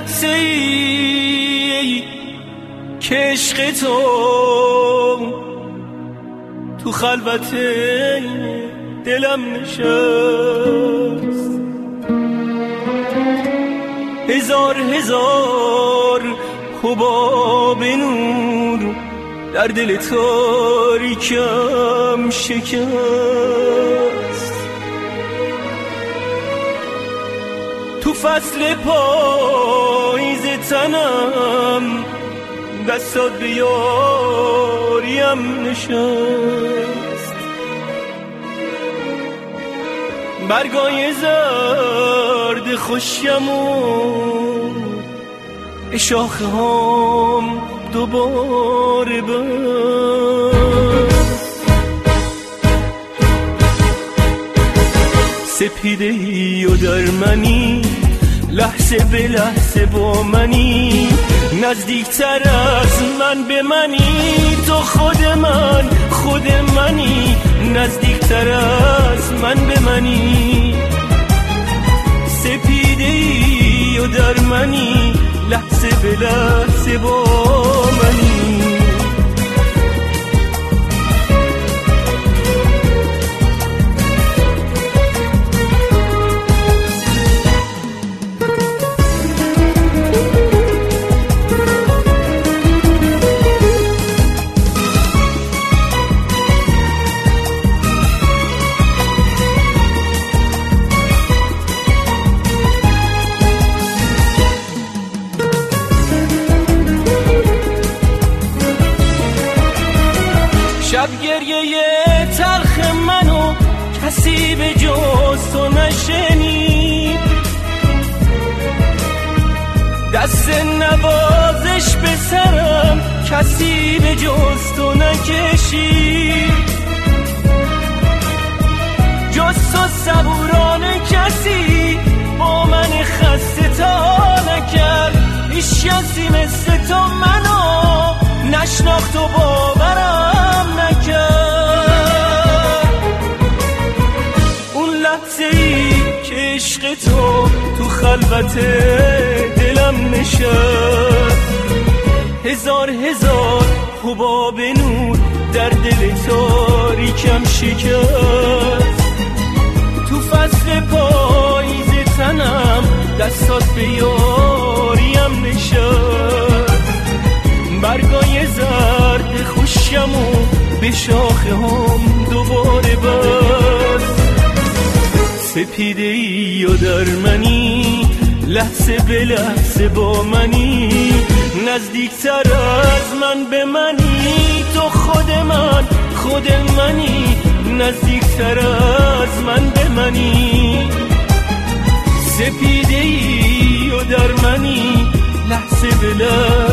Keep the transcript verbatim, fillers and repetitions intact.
لحظه ای که عشق تو تو خلوت دلم نشست، هزار هزار حباب نور در دل تاریکم شکست. تو فصل پاییز تنم دستات به یاریم نشست، برگای زرد خوشیمون به شاخه هم دوباره بست. سپیده ای و در منی، لحظه به لحظه با منی، نزدیکتر از من به منی، تو خود من خود منی، نزدیکتر از من به منی. سپیده ای و در منی، لحظه به لحظه با منی. شب گریه تلخ منو کسی به جز تو نشنید، دست نوازش به سرم کسی به جز تو نکشید، جز تو صبورانه کسی با من خسته تا نکرد، هیچ کسی مثل تو منو نشناخت و باورم نکرد. اون لحظه ای که عشق تو تو خلوت دلم نشست، هزار هزار حباب نور در دل تاریکم شکست. تو فصل پاییز تنم دستات به یاریم نشست، برگای زرد خوشیمو به شاخه هم دوباره بست. سپیده ای و در منی، لحظه به لحظه با منی، نزدیکتر از من به منی، تو خود من خود منی، نزدیکتر از من به منی. سپیده ای و در منی، لحظه به لحظه